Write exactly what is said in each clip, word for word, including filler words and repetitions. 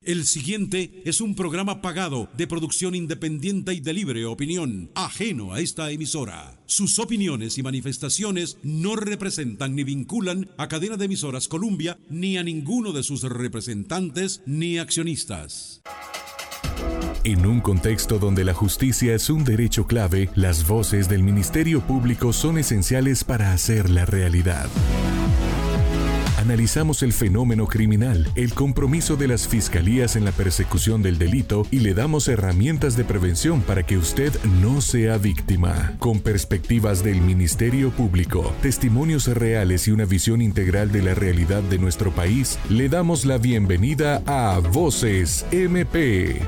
El siguiente es un programa pagado de producción independiente y de libre opinión, ajeno a esta emisora. Sus opiniones y manifestaciones no representan ni vinculan a Cadena de Emisoras Columbia, ni a ninguno de sus representantes ni accionistas. En un contexto donde la justicia es un derecho clave, las voces del Ministerio Público son esenciales para hacerla realidad. Analizamos el fenómeno criminal, el compromiso de las fiscalías en la persecución del delito y le damos herramientas de prevención para que usted no sea víctima. Con perspectivas del Ministerio Público, testimonios reales y una visión integral de la realidad de nuestro país, le damos la bienvenida a Voces M P.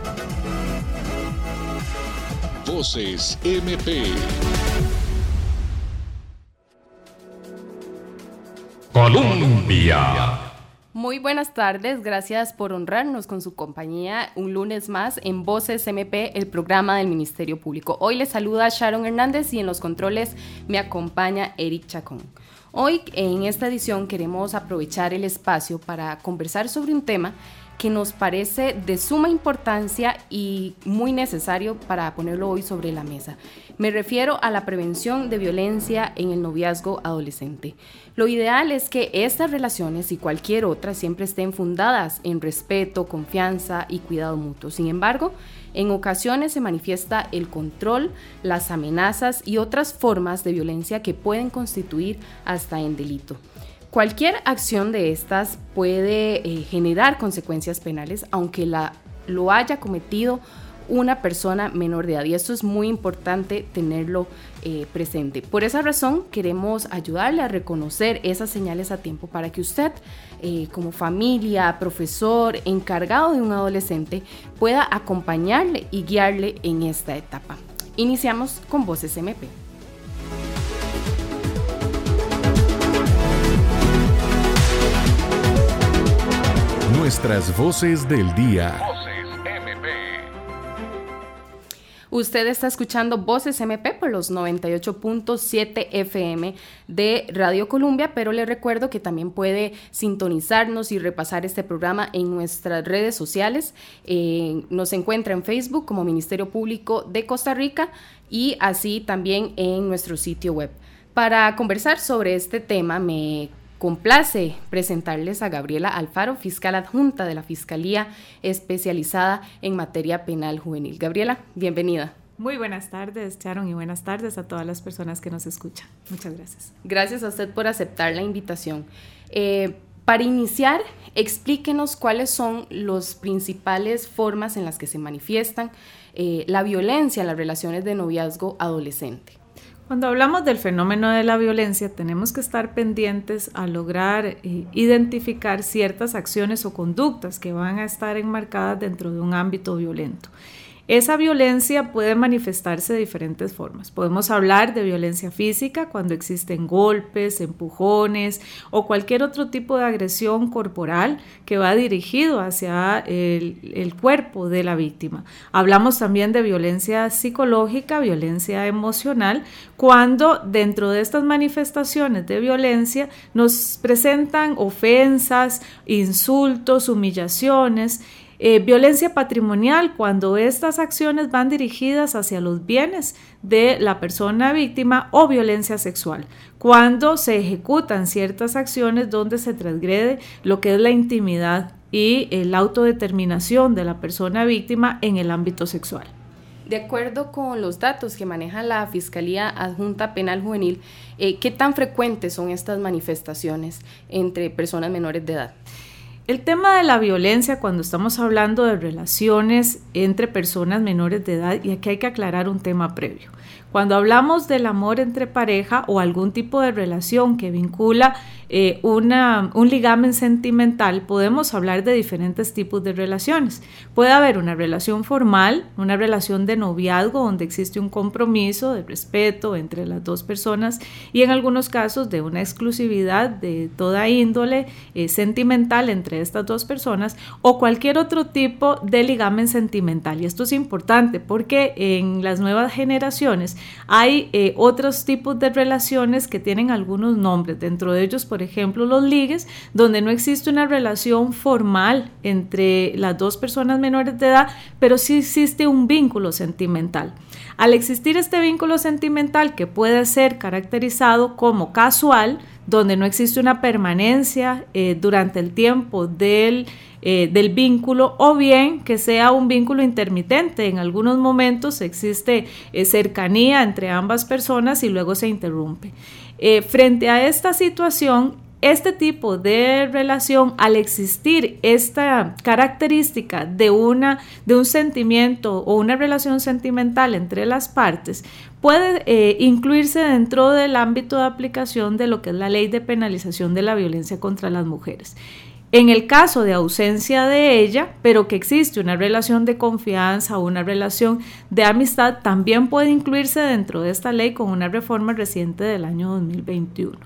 Voces M P. Colombia. Muy buenas tardes, gracias por honrarnos con su compañía un lunes más en Voces M P, el programa del Ministerio Público. Hoy les saluda Sharon Hernández y en los controles me acompaña Eric Chacón. Hoy en esta edición queremos aprovechar el espacio para conversar sobre un tema que nos parece de suma importancia y muy necesario para ponerlo hoy sobre la mesa. Me refiero a la prevención de violencia en el noviazgo adolescente. Lo ideal es que estas relaciones y cualquier otra siempre estén fundadas en respeto, confianza y cuidado mutuo. Sin embargo, en ocasiones se manifiesta el control, las amenazas y otras formas de violencia que pueden constituir hasta en delito. Cualquier acción de estas puede eh, generar consecuencias penales, aunque la, lo haya cometido una persona menor de edad, y esto es muy importante tenerlo eh, presente. Por esa razón queremos ayudarle a reconocer esas señales a tiempo para que usted, eh, como familia, profesor, encargado de un adolescente, pueda acompañarle y guiarle en esta etapa. Iniciamos con Voces M P. Nuestras voces del día. Voces M P. Usted está escuchando Voces M P por los noventa y ocho punto siete F M de Radio Columbia, pero le recuerdo que también puede sintonizarnos y repasar este programa en nuestras redes sociales. Eh, nos encuentra en Facebook como Ministerio Público de Costa Rica y así también en nuestro sitio web. Para conversar sobre este tema me complace presentarles a Gabriela Alfaro, fiscal adjunta de la Fiscalía Especializada en Materia Penal Juvenil. Gabriela, bienvenida. Muy buenas tardes, Sharon, y buenas tardes a todas las personas que nos escuchan. Muchas gracias. Gracias a usted por aceptar la invitación. Eh, para iniciar, explíquenos cuáles son las principales formas en las que se manifiestan eh, la violencia en las relaciones de noviazgo adolescente. Cuando hablamos del fenómeno de la violencia, tenemos que estar pendientes a lograr eh, identificar ciertas acciones o conductas que van a estar enmarcadas dentro de un ámbito violento. Esa violencia puede manifestarse de diferentes formas. Podemos hablar de violencia física cuando existen golpes, empujones o cualquier otro tipo de agresión corporal que va dirigido hacia el, el cuerpo de la víctima. Hablamos también de violencia psicológica, violencia emocional, cuando dentro de estas manifestaciones de violencia nos presentan ofensas, insultos, humillaciones. Eh, violencia patrimonial, cuando estas acciones van dirigidas hacia los bienes de la persona víctima, o violencia sexual, cuando se ejecutan ciertas acciones donde se transgrede lo que es la intimidad y eh, la autodeterminación de la persona víctima en el ámbito sexual. De acuerdo con los datos que maneja la Fiscalía Adjunta Penal Juvenil, eh, ¿qué tan frecuentes son estas manifestaciones entre personas menores de edad? El tema de la violencia cuando estamos hablando de relaciones entre personas menores de edad, y aquí hay que aclarar un tema previo. Cuando hablamos del amor entre pareja o algún tipo de relación que vincula eh, una, un ligamen sentimental, podemos hablar de diferentes tipos de relaciones. Puede haber una relación formal, una relación de noviazgo donde existe un compromiso de respeto entre las dos personas y en algunos casos de una exclusividad de toda índole eh, sentimental entre estas dos personas, o cualquier otro tipo de ligamen sentimental. Y esto es importante porque en las nuevas generaciones Hay eh, otros tipos de relaciones que tienen algunos nombres, dentro de ellos, por ejemplo, los ligues, donde no existe una relación formal entre las dos personas menores de edad, pero sí existe un vínculo sentimental. Al existir este vínculo sentimental, que puede ser caracterizado como casual, donde no existe una permanencia eh, durante el tiempo del, eh, del vínculo, o bien que sea un vínculo intermitente. En algunos momentos existe eh, cercanía entre ambas personas y luego se interrumpe. Eh, frente a esta situación, este tipo de relación, al existir esta característica de, una, de un sentimiento o una relación sentimental entre las partes, puede eh, incluirse dentro del ámbito de aplicación de lo que es la Ley de Penalización de la Violencia contra las Mujeres. En el caso de ausencia de ella, pero que existe una relación de confianza o una relación de amistad, también puede incluirse dentro de esta ley con una reforma reciente del año dos mil veintiuno.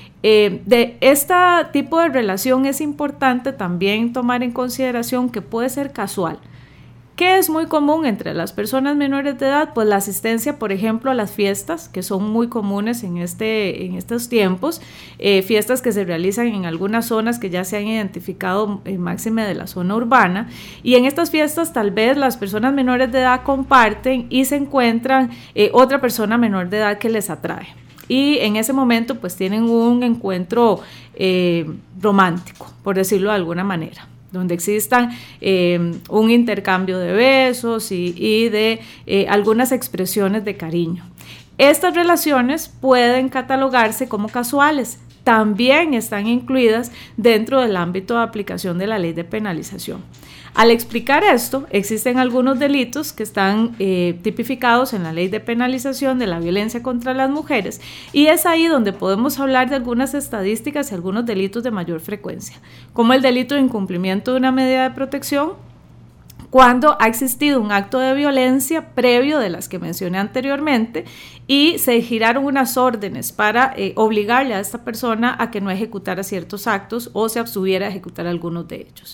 Eh, de este tipo de relación es importante también tomar en consideración que puede ser casual. ¿Qué es muy común entre las personas menores de edad? Pues la asistencia, por ejemplo, a las fiestas, que son muy comunes en, este, en estos tiempos, eh, fiestas que se realizan en algunas zonas que ya se han identificado, eh, máxime de la zona urbana, y en estas fiestas tal vez las personas menores de edad comparten y se encuentran eh, otra persona menor de edad que les atrae. Y en ese momento pues tienen un encuentro eh, romántico, por decirlo de alguna manera, donde existan eh, un intercambio de besos y, y de eh, algunas expresiones de cariño. Estas relaciones pueden catalogarse como casuales, también están incluidas dentro del ámbito de aplicación de la Ley de Penalización. Al explicar esto, existen algunos delitos que están eh, tipificados en la Ley de Penalización de la Violencia contra las Mujeres, y es ahí donde podemos hablar de algunas estadísticas y algunos delitos de mayor frecuencia, como el delito de incumplimiento de una medida de protección, cuando ha existido un acto de violencia previo de las que mencioné anteriormente y se giraron unas órdenes para eh, obligarle a esta persona a que no ejecutara ciertos actos o se abstuviera de ejecutar algunos de ellos.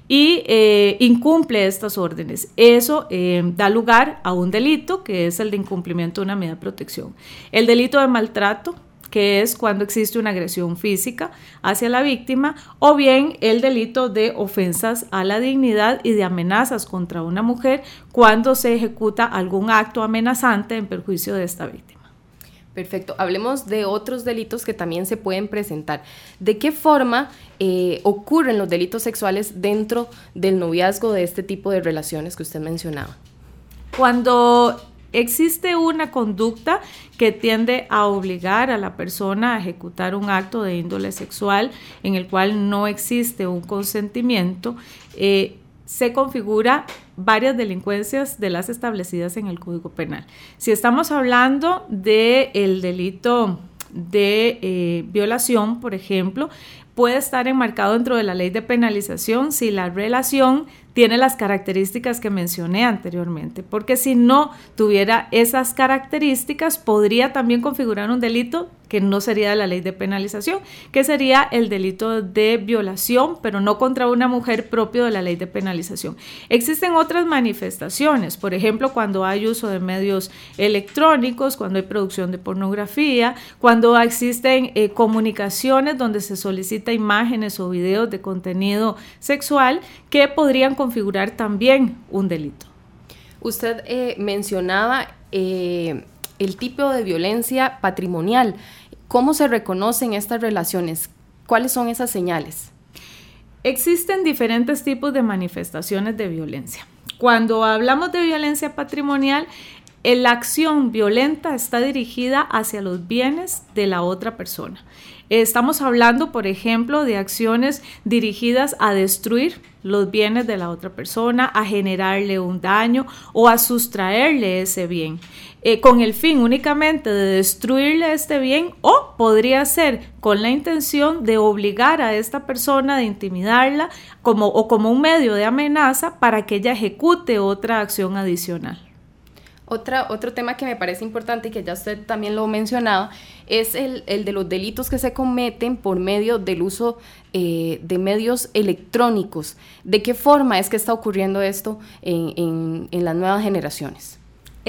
Y eh, incumple estas órdenes. Eso eh, da lugar a un delito, que es el de incumplimiento de una medida de protección. El delito de maltrato, que es cuando existe una agresión física hacia la víctima, o bien el delito de ofensas a la dignidad y de amenazas contra una mujer cuando se ejecuta algún acto amenazante en perjuicio de esta víctima. Perfecto. Hablemos de otros delitos que también se pueden presentar. ¿De qué forma eh, ocurren los delitos sexuales dentro del noviazgo de este tipo de relaciones que usted mencionaba? Cuando existe una conducta que tiende a obligar a la persona a ejecutar un acto de índole sexual en el cual no existe un consentimiento, eh, se configura varias delincuencias de las establecidas en el Código Penal. Si estamos hablando del delito de eh, violación, por ejemplo, puede estar enmarcado dentro de la Ley de Penalización si la relación tiene las características que mencioné anteriormente, porque si no tuviera esas características, podría también configurar un delito que no sería de la Ley de Penalización, que sería el delito de violación, pero no contra una mujer propio de la Ley de Penalización. Existen otras manifestaciones, por ejemplo, cuando hay uso de medios electrónicos, cuando hay producción de pornografía, cuando existen eh, comunicaciones donde se solicita imágenes o videos de contenido sexual que podrían configurar también un delito. Usted eh, mencionaba eh, el tipo de violencia patrimonial. ¿Cómo se reconocen estas relaciones? ¿Cuáles son esas señales? Existen diferentes tipos de manifestaciones de violencia. Cuando hablamos de violencia patrimonial, la acción violenta está dirigida hacia los bienes de la otra persona. Estamos hablando, por ejemplo, de acciones dirigidas a destruir los bienes de la otra persona, a generarle un daño o a sustraerle ese bien, eh, con el fin únicamente de destruirle este bien, o podría ser con la intención de obligar a esta persona, de intimidarla como, o como un medio de amenaza para que ella ejecute otra acción adicional. Otra, otro tema que me parece importante y que ya usted también lo mencionaba es el, el de los delitos que se cometen por medio del uso eh, de medios electrónicos. ¿De qué forma es que está ocurriendo esto en, en, en las nuevas generaciones?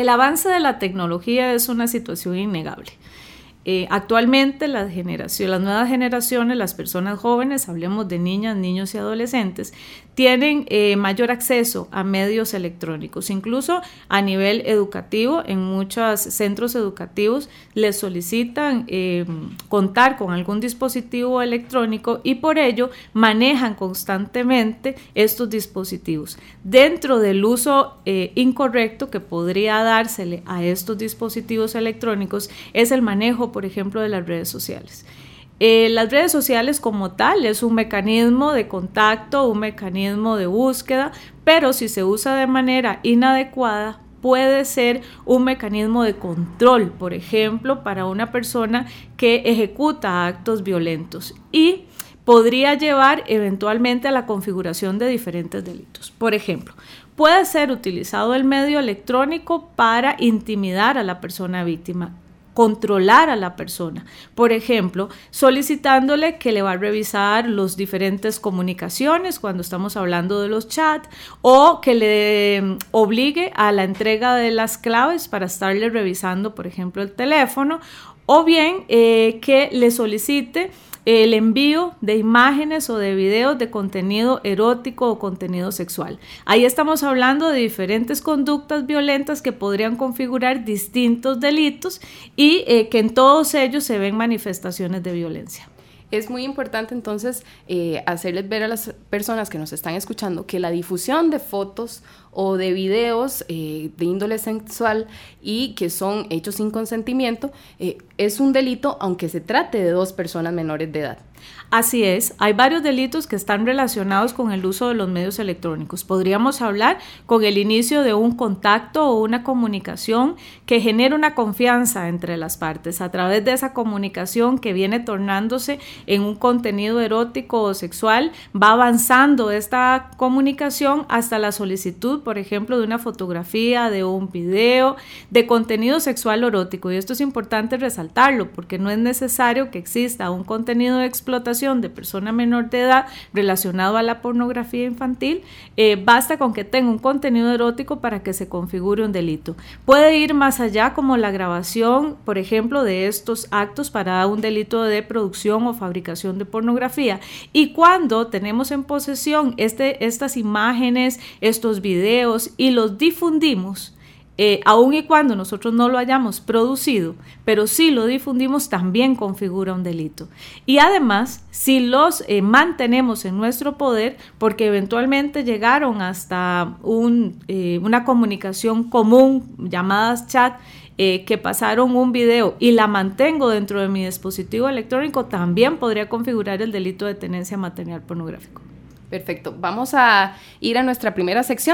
El avance de la tecnología es una situación innegable. Eh, actualmente las, generaciones, las nuevas generaciones, las personas jóvenes, hablemos de niñas, niños y adolescentes, tienen eh, mayor acceso a medios electrónicos, incluso a nivel educativo. En muchos centros educativos les solicitan eh, contar con algún dispositivo electrónico y por ello manejan constantemente estos dispositivos. Dentro del uso eh, incorrecto que podría dársele a estos dispositivos electrónicos es el manejo, por ejemplo, de las redes sociales. Eh, las redes sociales como tal es un mecanismo de contacto, un mecanismo de búsqueda, pero si se usa de manera inadecuada puede ser un mecanismo de control, por ejemplo, para una persona que ejecuta actos violentos y podría llevar eventualmente a la configuración de diferentes delitos. Por ejemplo, puede ser utilizado el medio electrónico para intimidar a la persona víctima, controlar a la persona, por ejemplo, solicitándole que le va a revisar las diferentes comunicaciones cuando estamos hablando de los chats o que le obligue a la entrega de las claves para estarle revisando, por ejemplo, el teléfono, o bien eh, que le solicite el envío de imágenes o de videos de contenido erótico o contenido sexual. Ahí estamos hablando de diferentes conductas violentas que podrían configurar distintos delitos y eh, que en todos ellos se ven manifestaciones de violencia. Es muy importante entonces eh, hacerles ver a las personas que nos están escuchando que la difusión de fotos o de videos eh, de índole sexual y que son hechos sin consentimiento eh, es un delito aunque se trate de dos personas menores de edad. Así es, hay varios delitos que están relacionados con el uso de los medios electrónicos. Podríamos hablar con el inicio de un contacto o una comunicación que genera una confianza entre las partes. A través de esa comunicación que viene tornándose en un contenido erótico o sexual, va avanzando esta comunicación hasta la solicitud, por ejemplo, de una fotografía, de un video, de contenido sexual o erótico. Y esto es importante resaltarlo porque no es necesario que exista un contenido de explotación de persona menor de edad relacionado a la pornografía infantil, eh, basta con que tenga un contenido erótico para que se configure un delito. Puede ir más allá, como la grabación, por ejemplo, de estos actos para un delito de producción o fabricación de pornografía. Y cuando tenemos en posesión este, estas imágenes, estos videos y los difundimos, Eh, aun y cuando nosotros no lo hayamos producido, pero si lo difundimos, también configura un delito. Y además, si los eh, mantenemos en nuestro poder, porque eventualmente llegaron hasta un, eh, una comunicación común, llamadas chat, eh, que pasaron un video y la mantengo dentro de mi dispositivo electrónico, también podría configurar el delito de tenencia material pornográfico. Perfecto, vamos a ir a nuestra primera sección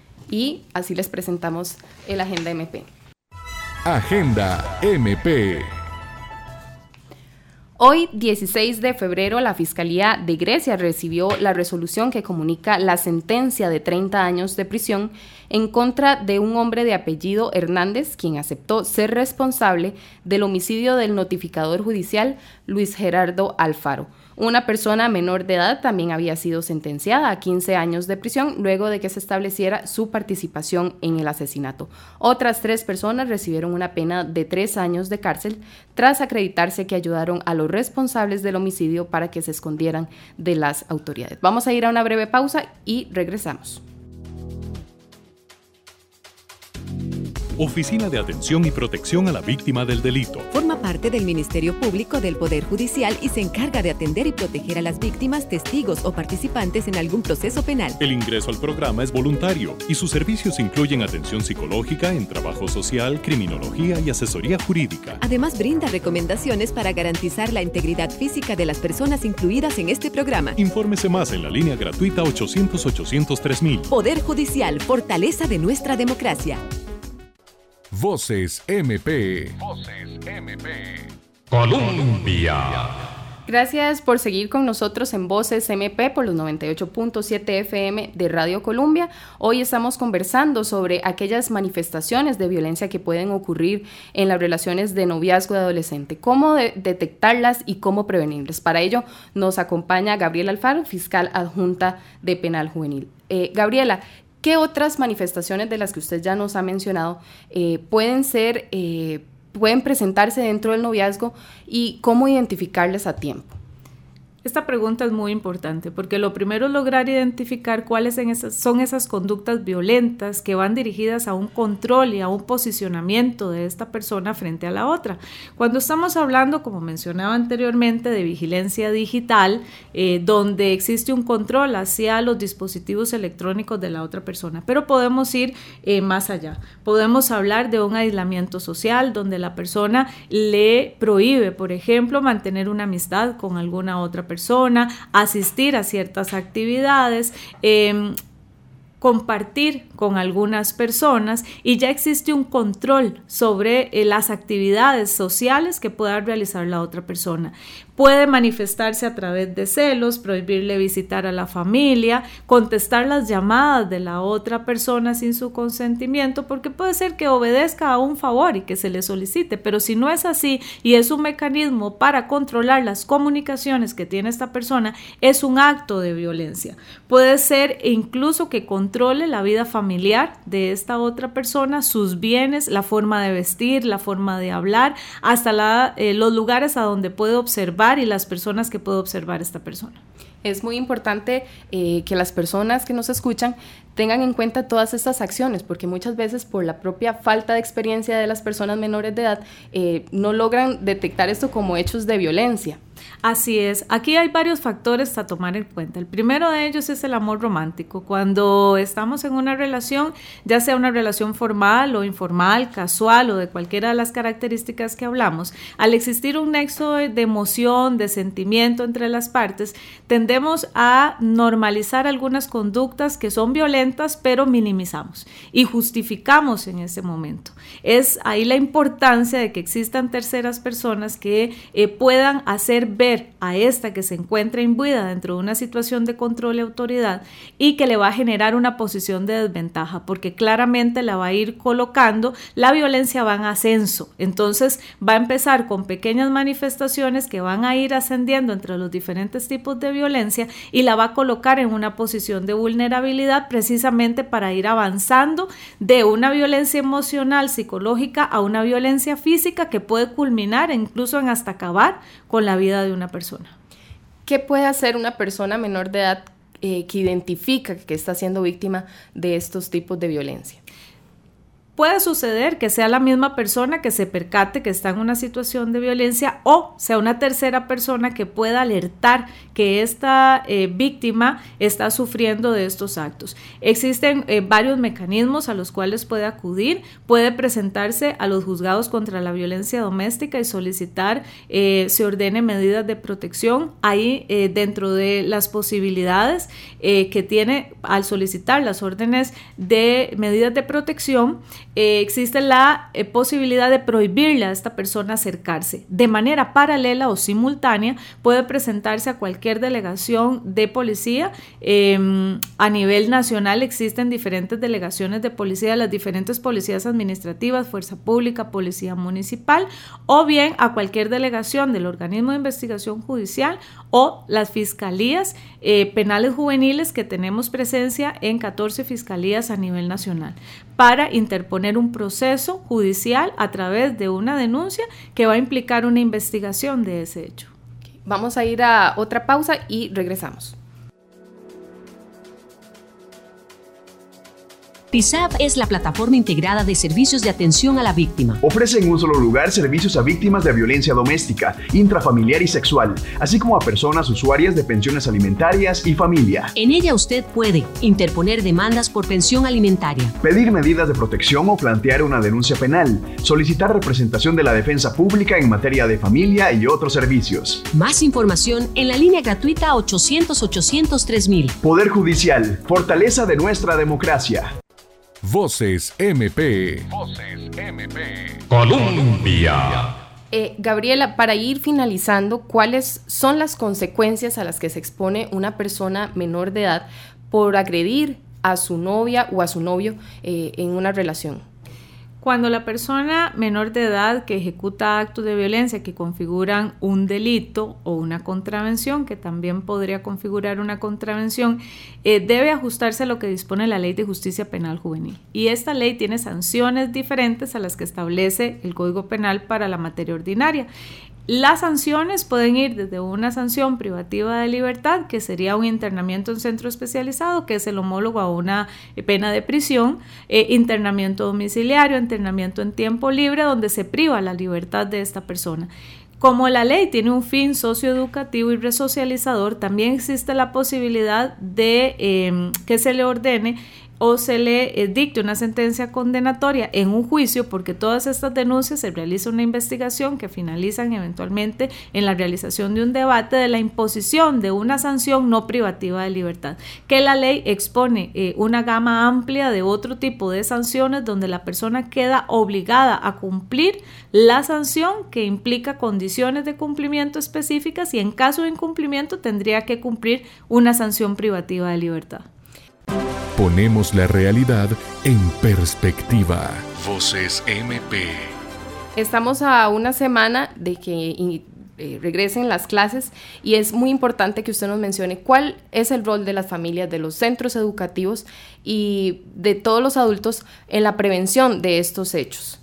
y así les presentamos el Agenda M P. Agenda M P. Hoy, dieciséis de febrero, la Fiscalía de Grecia recibió la resolución que comunica la sentencia de treinta años de prisión en contra de un hombre de apellido Hernández, quien aceptó ser responsable del homicidio del notificador judicial Luis Gerardo Alfaro. Una persona menor de edad también había sido sentenciada a quince años de prisión luego de que se estableciera su participación en el asesinato. Otras tres personas recibieron una pena de tres años de cárcel tras acreditarse que ayudaron a los responsables del homicidio para que se escondieran de las autoridades. Vamos a ir a una breve pausa y regresamos. Oficina de Atención y Protección a la Víctima del Delito. Forma parte del Ministerio Público del Poder Judicial y se encarga de atender y proteger a las víctimas, testigos o participantes en algún proceso penal. El ingreso al programa es voluntario y sus servicios incluyen atención psicológica en trabajo social, criminología y asesoría jurídica. Además, brinda recomendaciones para garantizar la integridad física de las personas incluidas en este programa. Infórmese más en la línea gratuita ochocientos, ochocientos, tres mil. Poder Judicial, fortaleza de nuestra democracia. Voces M P. Voces M P. Colombia. Gracias por seguir con nosotros en Voces M P por los noventa y ocho punto siete F M de Radio Colombia. Hoy estamos conversando sobre aquellas manifestaciones de violencia que pueden ocurrir en las relaciones de noviazgo de adolescente, cómo de- detectarlas y cómo prevenirlas. Para ello nos acompaña Gabriela Alfaro, fiscal adjunta de Penal Juvenil. Eh, Gabriela, ¿Qué otras manifestaciones de las que usted ya nos ha mencionado eh, pueden ser, eh, pueden presentarse dentro del noviazgo y cómo identificarles a tiempo? Esta pregunta es muy importante porque lo primero es lograr identificar cuáles son esas conductas violentas que van dirigidas a un control y a un posicionamiento de esta persona frente a la otra. Cuando estamos hablando, como mencionaba anteriormente, de vigilancia digital, eh, donde existe un control hacia los dispositivos electrónicos de la otra persona, pero podemos ir eh, más allá. Podemos hablar de un aislamiento social donde la persona le prohíbe, por ejemplo, mantener una amistad con alguna otra persona. persona, asistir a ciertas actividades, eh, compartir con algunas personas, y ya existe un control sobre eh, las actividades sociales que pueda realizar la otra persona. Puede manifestarse a través de celos, prohibirle visitar a la familia, contestar las llamadas de la otra persona sin su consentimiento, porque puede ser que obedezca a un favor y que se le solicite, pero si no es así y es un mecanismo para controlar las comunicaciones que tiene esta persona, es un acto de violencia. Puede ser incluso que controle la vida familiar de esta otra persona, sus bienes, la forma de vestir, la forma de hablar, hasta la, eh, los lugares a donde puede observar y las personas que puede observar esta persona. Es muy importante eh, que las personas que nos escuchan tengan en cuenta todas estas acciones, porque muchas veces por la propia falta de experiencia de las personas menores de edad eh, no logran detectar esto como hechos de violencia. Así es, aquí hay varios factores a tomar en cuenta. El primero de ellos es el amor romántico. Cuando estamos en una relación, ya sea una relación formal o informal, casual o de cualquiera de las características que hablamos, al existir un nexo de emoción, de sentimiento entre las partes, tendemos a normalizar algunas conductas que son violentas, pero minimizamos y justificamos en ese momento. Es ahí la importancia de que existan terceras personas que eh, puedan hacer ver a esta que se encuentra imbuida dentro de una situación de control y autoridad y que le va a generar una posición de desventaja, porque claramente la va a ir colocando, la violencia va en ascenso, entonces va a empezar con pequeñas manifestaciones que van a ir ascendiendo entre los diferentes tipos de violencia y la va a colocar en una posición de vulnerabilidad precisamente para ir avanzando de una violencia emocional, psicológica a una violencia física que puede culminar incluso en hasta acabar con la vida de una persona. ¿Qué puede hacer una persona menor de edad eh, que identifica que está siendo víctima de estos tipos de violencia? Puede suceder que sea la misma persona que se percate que está en una situación de violencia o sea una tercera persona que pueda alertar que esta eh, víctima está sufriendo de estos actos. Existen eh, varios mecanismos a los cuales puede acudir. Puede presentarse a los juzgados contra la violencia doméstica y solicitar eh, se ordene medidas de protección. Ahí eh, dentro de las posibilidades eh, que tiene al solicitar las órdenes de medidas de protección, Eh, existe la eh, posibilidad de prohibirle a esta persona acercarse. De manera paralela o simultánea puede presentarse a cualquier delegación de policía. Eh, a nivel nacional existen diferentes delegaciones de policía, las diferentes policías administrativas, fuerza pública, policía municipal, o bien a cualquier delegación del organismo de investigación judicial o las fiscalías eh, penales juveniles, que tenemos presencia en catorce fiscalías a nivel nacional, para interponer un proceso judicial a través de una denuncia que va a implicar una investigación de ese hecho. Vamos a ir a otra pausa y regresamos. P I S A B es la plataforma integrada de servicios de atención a la víctima. Ofrece en un solo lugar servicios a víctimas de violencia doméstica, intrafamiliar y sexual, así como a personas usuarias de pensiones alimentarias y familia. En ella usted puede interponer demandas por pensión alimentaria, pedir medidas de protección o plantear una denuncia penal, solicitar representación de la defensa pública en materia de familia y otros servicios. Más información en la línea gratuita ochocientos, ochocientos, tres mil. Poder Judicial, fortaleza de nuestra democracia. Voces M P. Voces M P. Colombia. Eh, Gabriela, para ir finalizando, ¿cuáles son las consecuencias a las que se expone una persona menor de edad por agredir a su novia o a su novio eh, en una relación? Cuando la persona menor de edad que ejecuta actos de violencia que configuran un delito o una contravención, que también podría configurar una contravención, eh, debe ajustarse a lo que dispone la Ley de Justicia Penal Juvenil. Y esta ley tiene sanciones diferentes a las que establece el Código Penal para la materia ordinaria. Las sanciones pueden ir desde una sanción privativa de libertad, que sería un internamiento en centro especializado, que es el homólogo a una pena de prisión, eh, internamiento domiciliario, internamiento en tiempo libre, donde se priva la libertad de esta persona. Como la ley tiene un fin socioeducativo y resocializador, también existe la posibilidad de eh, que se le ordene o se le eh, dicte una sentencia condenatoria en un juicio, porque todas estas denuncias se realiza una investigación que finalizan eventualmente en la realización de un debate de la imposición de una sanción no privativa de libertad, que la ley expone eh, una gama amplia de otro tipo de sanciones donde la persona queda obligada a cumplir la sanción, que implica condiciones de cumplimiento específicas, y en caso de incumplimiento tendría que cumplir una sanción privativa de libertad. Ponemos la realidad en perspectiva. Voces M P. Estamos a una semana de que eh, regresen las clases y es muy importante que usted nos mencione cuál es el rol de las familias, de los centros educativos y de todos los adultos en la prevención de estos hechos.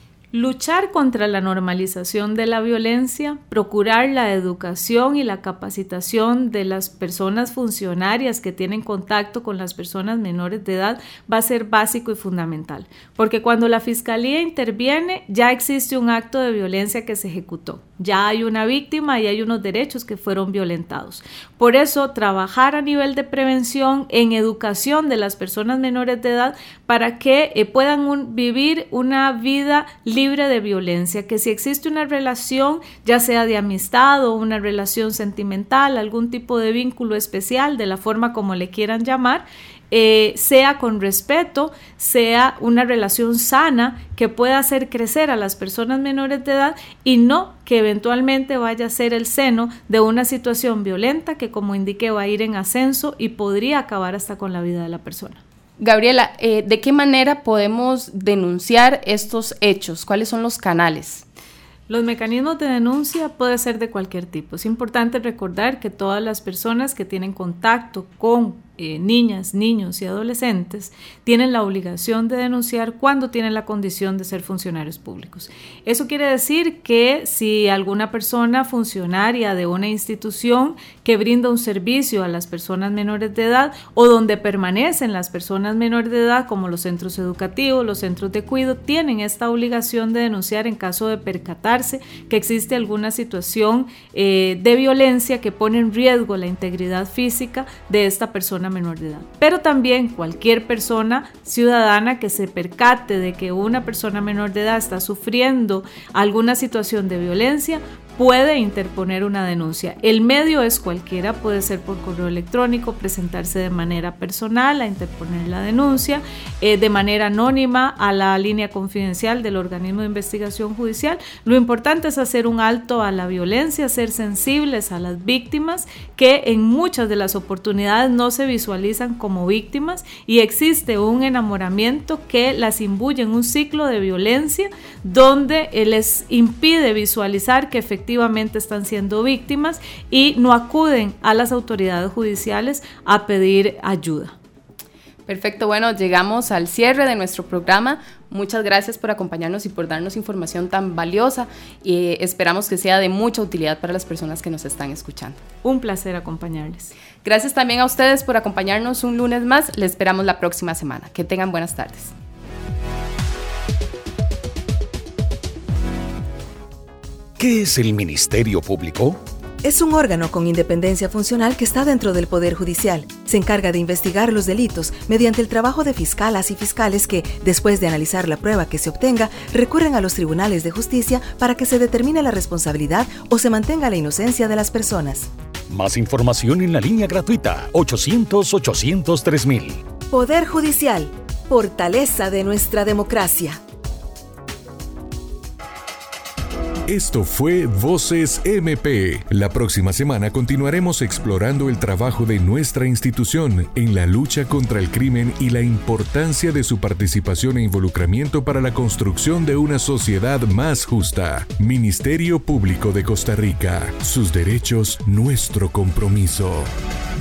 Luchar contra la normalización de la violencia, procurar la educación y la capacitación de las personas funcionarias que tienen contacto con las personas menores de edad va a ser básico y fundamental, porque cuando la Fiscalía interviene ya existe un acto de violencia que se ejecutó, ya hay una víctima y hay unos derechos que fueron violentados. Por eso, trabajar a nivel de prevención, en educación de las personas menores de edad para que eh, puedan un, vivir una vida libre de violencia, que si existe una relación, ya sea de amistad o una relación sentimental, algún tipo de vínculo especial, de la forma como le quieran llamar, Eh, sea con respeto, sea una relación sana que pueda hacer crecer a las personas menores de edad y no que eventualmente vaya a ser el seno de una situación violenta que, como indiqué, va a ir en ascenso y podría acabar hasta con la vida de la persona. Gabriela, eh, ¿de qué manera podemos denunciar estos hechos? ¿Cuáles son los canales? Los mecanismos de denuncia pueden ser de cualquier tipo. Es importante recordar que todas las personas que tienen contacto con eh, niñas, niños y adolescentes tienen la obligación de denunciar cuando tienen la condición de ser funcionarios públicos. Eso quiere decir que si alguna persona funcionaria de una institución que brinda un servicio a las personas menores de edad o donde permanecen las personas menores de edad, como los centros educativos, los centros de cuidado, tienen esta obligación de denunciar en caso de percatarse que existe alguna situación eh, de violencia que pone en riesgo la integridad física de esta persona menor de edad. Pero también cualquier persona ciudadana que se percate de que una persona menor de edad está sufriendo alguna situación de violencia puede interponer una denuncia. El medio es cualquiera, puede ser por correo electrónico, presentarse de manera personal a interponer la denuncia, eh, de manera anónima a la línea confidencial del organismo de investigación judicial. Lo importante es hacer un alto a la violencia, ser sensibles a las víctimas, que en muchas de las oportunidades no se visualizan como víctimas y existe un enamoramiento que las imbuye en un ciclo de violencia donde eh, les impide visualizar que efectivamente efectivamente están siendo víctimas y no acuden a las autoridades judiciales a pedir ayuda. Perfecto, bueno, llegamos al cierre de nuestro programa. Muchas gracias por acompañarnos y por darnos información tan valiosa y esperamos que sea de mucha utilidad para las personas que nos están escuchando. Un placer acompañarles. Gracias también a ustedes por acompañarnos un lunes más. Les esperamos la próxima semana. Que tengan buenas tardes. ¿Qué es el Ministerio Público? Es un órgano con independencia funcional que está dentro del Poder Judicial. Se encarga de investigar los delitos mediante el trabajo de fiscalas y fiscales que, después de analizar la prueba que se obtenga, recurren a los tribunales de justicia para que se determine la responsabilidad o se mantenga la inocencia de las personas. Más información en la línea gratuita ochocientos, ochocientos tres mil. Poder Judicial, fortaleza de nuestra democracia. Esto fue Voces M P. La próxima semana continuaremos explorando el trabajo de nuestra institución en la lucha contra el crimen y la importancia de su participación e involucramiento para la construcción de una sociedad más justa. Ministerio Público de Costa Rica. Sus derechos, nuestro compromiso.